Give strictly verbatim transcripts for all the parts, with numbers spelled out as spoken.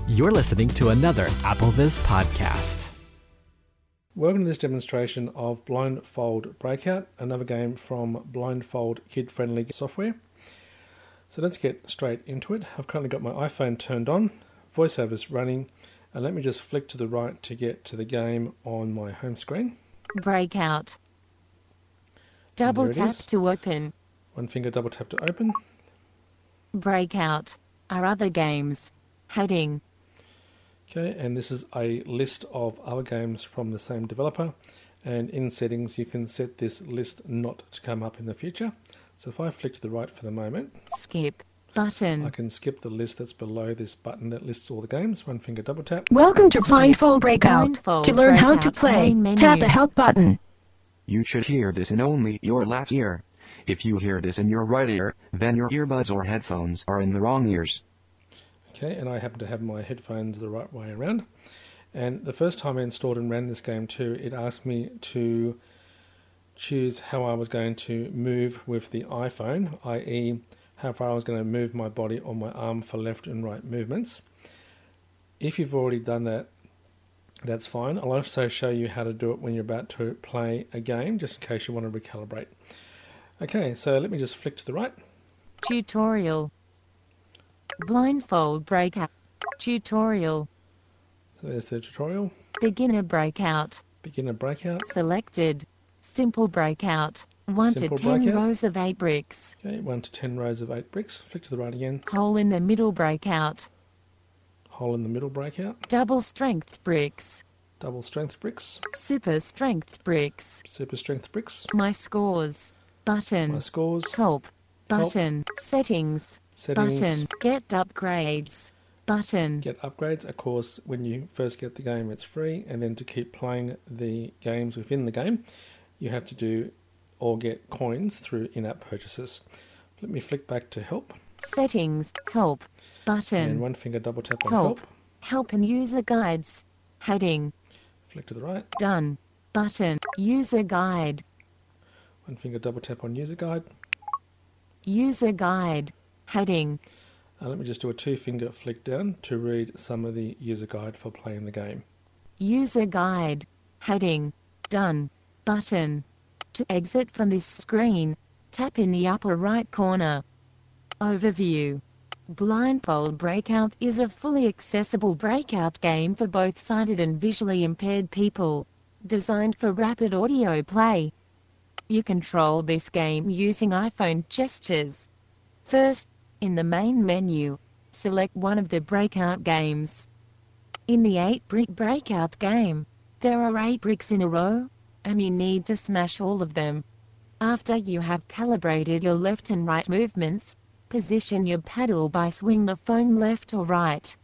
You're listening to another AppleVis podcast. Welcome to this demonstration of Blindfold Breakout, another game from Blindfold kid-friendly software. So let's get straight into it. I've currently got my iPhone turned on, VoiceOver's running, and let me just flick to the right to get to the game on my home screen. Breakout. Double tap is. to open. One finger double tap to open. Breakout. Our other games. Heading. Okay, and this is a list of other games from the same developer, and in settings you can set this list not to come up in the future. So if I flick to the right for the moment, Skip button. I can skip the list that's below this button that lists all the games. One finger double tap. Welcome to Blindfold Breakout. Blindfold To learn how to Breakout play, main menu. tap the help button. You should hear this in only your left ear. If you hear this in your right ear, then your earbuds or headphones are in the wrong ears. Okay, and I happen to have my headphones the right way around. And the first time I installed and ran this game too, it asked me to choose how I was going to move with the iPhone, that is how far I was going to move my body or my arm for left and right movements. If you've already done that, that's fine. I'll also show you how to do it when you're about to play a game, just in case you want to recalibrate. Okay, so let me just flick to the right. Tutorial. Blindfold Breakout. Tutorial. So there's the tutorial. Beginner Breakout. Beginner breakout. Selected. Simple Breakout. one Simple to ten breakout. rows of eight bricks. Okay, one to ten rows of eight bricks. Flick to the right again. Hole in the middle breakout. Hole in the middle breakout. Double strength bricks. Double strength bricks. Super strength bricks. Super strength bricks. My scores. Button. My scores. Culp. Button. Settings. Settings. Button. Get upgrades. Button. Get upgrades. Of course, when you first get the game, it's free, and then to keep playing the games within the game, you have to do or get coins through in-app purchases. Let me flick back to help, Settings. Help. Button. and one finger double tap on Help. help. Help and user guides. Heading. Flick to the right. Done. Button. User guide. One finger double tap on user guide. User guide. Heading. Uh, let me just do a two-finger flick down to read some of the user guide for playing the game. User guide. Heading. Done. Button. To exit from this screen, tap in the upper right corner. Overview. Blindfold Breakout is a fully accessible breakout game for both sighted and visually impaired people, designed for rapid audio play. You control this game using iPhone gestures. First, in the main menu, select one of the breakout games. In the eight brick breakout game, there are eight bricks in a row, and you need to smash all of them. After you have calibrated your left and right movements, position your paddle by swing the phone left or right.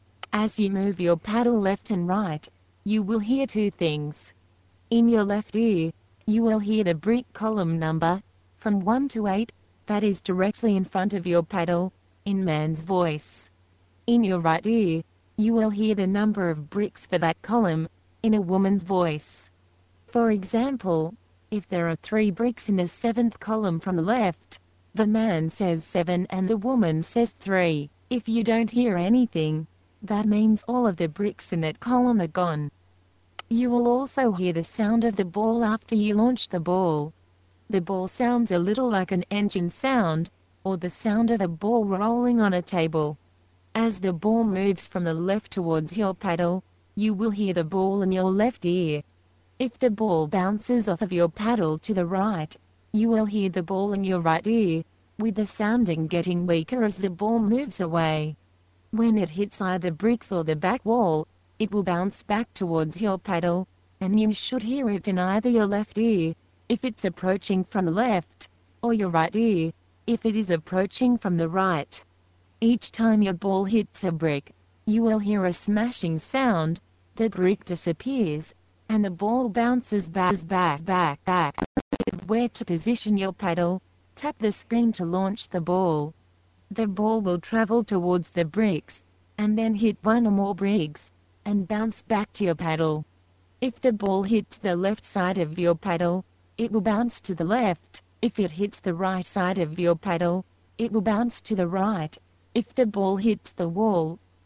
As you move your paddle left and right, you will hear two things. In your left ear, you will hear the brick column number, from one to eight, that is directly in front of your paddle, in man's voice. In your right ear, you will hear the number of bricks for that column, in a woman's voice. For example, if there are three bricks in the seventh column from the left, the man says seven and the woman says three. If you don't hear anything, that means all of the bricks in that column are gone. You will also hear the sound of the ball after you launch the ball. The ball sounds a little like an engine sound, or the sound of a ball rolling on a table. As the ball moves from the left towards your paddle, you will hear the ball in your left ear. If the ball bounces off of your paddle to the right, you will hear the ball in your right ear, with the sounding getting weaker as the ball moves away. When it hits either bricks or the back wall, it will bounce back towards your paddle, and you should hear it in either your left ear, if it's approaching from the left, or your right ear, if it is approaching from the right. Each time your ball hits a brick, you will hear a smashing sound, the brick disappears, and the ball bounces back, back, back, back. Where to position your paddle, tap the screen to launch the ball. The ball will travel towards the bricks, and then hit one or more bricks, and bounce back to your paddle. If the ball hits the left side of your paddle, it will bounce to the left. If it hits the right side of your paddle, it will bounce to the right. If the ball hits the wall,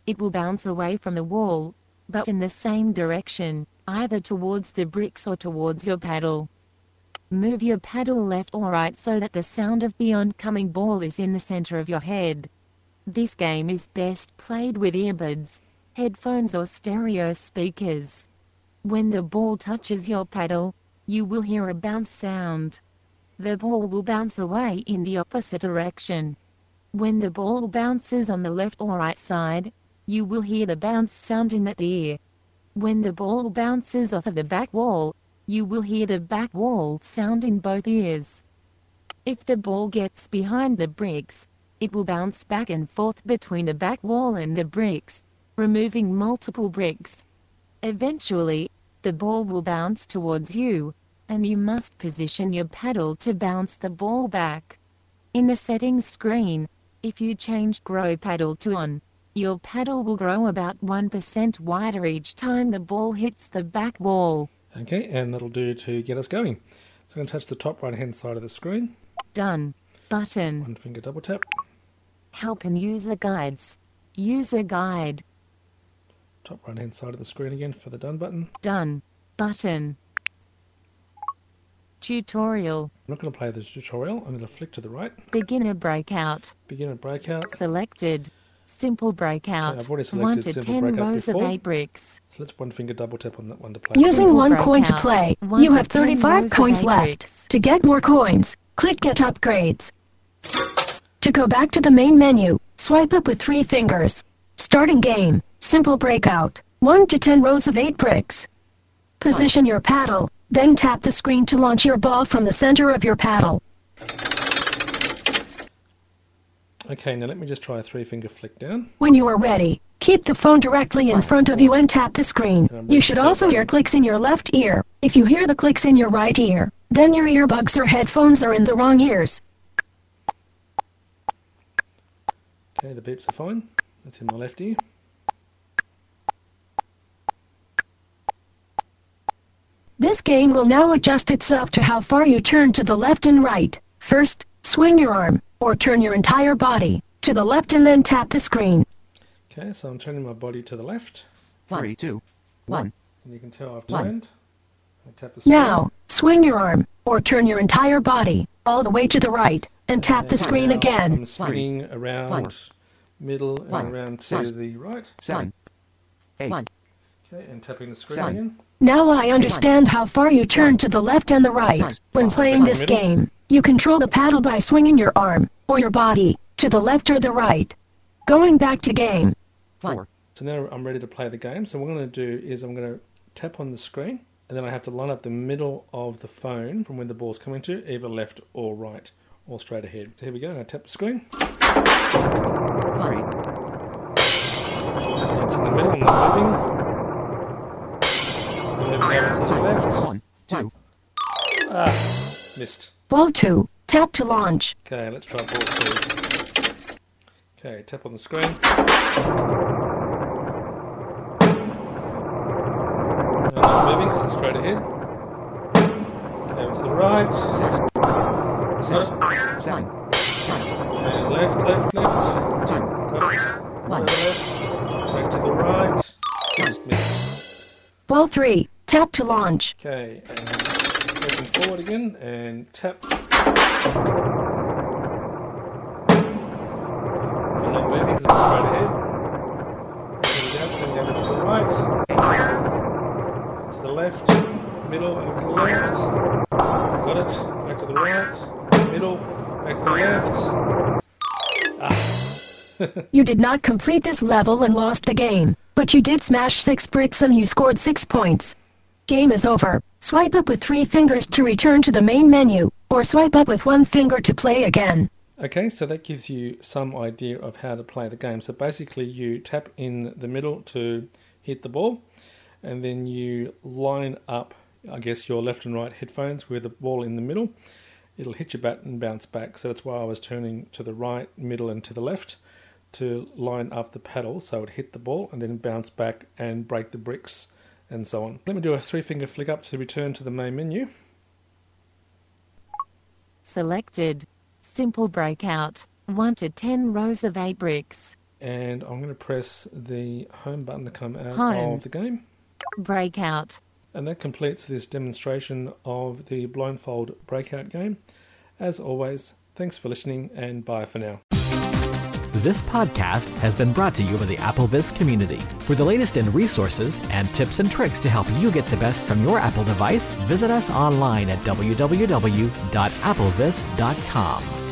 it will bounce away from the wall, but in the same direction, either towards the bricks or towards your paddle. Move your paddle left or right so that the sound of the oncoming ball is in the center of your head. This game is best played with earbuds, headphones or stereo speakers. When the ball touches your paddle, you will hear a bounce sound. The ball will bounce away in the opposite direction. When the ball bounces on the left or right side, you will hear the bounce sound in that ear. When the ball bounces off of the back wall, you will hear the back wall sound in both ears. If the ball gets behind the bricks, it will bounce back and forth between the back wall and the bricks, removing multiple bricks. Eventually, the ball will bounce towards you, and you must position your paddle to bounce the ball back. In the settings screen, if you change Grow Paddle to On, your paddle will grow about one percent wider each time the ball hits the back wall. Okay, and that'll do to get us going. So I'm going to touch the top right hand side of the screen. Done. Button. One finger double tap. Help and user guides. User guide. Top right hand side of the screen again for the done button. Done. Button. Tutorial. I'm not going to play the tutorial. I'm going to flick to the right. Beginner breakout. Beginner breakout. Selected. Simple breakout. Okay, I've already one selected to simple ten breakout rows before. of eight bricks. So let's one finger double tap on that one to play. Using Simple one coin to breakout. play, One you to have ten thirty-five rows of coins eight left. bricks. To get more coins, click Get Upgrades. To go back to the main menu, swipe up with three fingers. Starting game, simple breakout, one to ten rows of eight bricks. Position your paddle, then tap the screen to launch your ball from the center of your paddle. Okay, now let me just try a three finger flick down. When you are ready, keep the phone directly in front of you and tap the screen. You should also hear clicks in your left ear. If you hear the clicks in your right ear, then your earbuds or headphones are in the wrong ears. Okay, the beeps are fine. That's in my left ear. This game will now adjust itself to how far you turn to the left and right. First, swing your arm, or turn your entire body, to the left and then tap the screen. Okay, so I'm turning my body to the left. Three, two, one. And you can tell I've One. turned. I tap the screen. Now, swing your arm, or turn your entire body, all the way to the right, and tap the screen Now again. I'm spinning around, One. middle, One. and around to One. the right. Seven, eight, One. Okay, and tapping the screen Seven. again. Now I understand how far you turn to the left and the right. When playing this game, you control the paddle by swinging your arm, or your body, to the left or the right. Going back to game. four, So now I'm ready to play the game. So what I'm going to do is I'm going to tap on the screen, and then I have to line up the middle of the phone from where the ball's coming to, either left or right, or straight ahead. So here we go. I tap the screen. three, It's in the middle, I'm not moving. I'm moving over to the left. one, two, Ah, missed. Ball two. Tap to launch. Okay, let's try ball two. Okay, tap on the screen. No, not moving, so it's straight ahead. Over to the right. six, six, seven, And left, left, left. two, Got it. Over left. Back to the right. Just missed. Ball three. Tap to launch. Okay, and pressing forward again and tap. I'm not moving because it's straight ahead. There we go, then over to the right. To the left. Middle, over to the left. Got it. Back to the right. Middle. Back to the left. Ah. You did not complete this level and lost the game, but you did smash six bricks and you scored six points. Game is over. Swipe up with three fingers to return to the main menu, or swipe up with one finger to play again. Okay, so that gives you some idea of how to play the game. So basically you tap in the middle to hit the ball, and then you line up, I guess, your left and right headphones with the ball in the middle. It'll hit your bat and bounce back. So that's why I was turning to the right, middle and to the left to line up the paddle so it would hit the ball and then bounce back and break the bricks and so on. Let me do a three finger flick up to return to the main menu. Selected. Simple breakout. one to ten rows of eight bricks. and I'm going to press the home button to come out Home. of the game. Breakout. And that completes this demonstration of the Blindfold Breakout game. As always, thanks for listening, and bye for now. This podcast has been brought to you by the AppleVis community. For the latest in resources and tips and tricks to help you get the best from your Apple device, visit us online at w w w dot applevis dot com.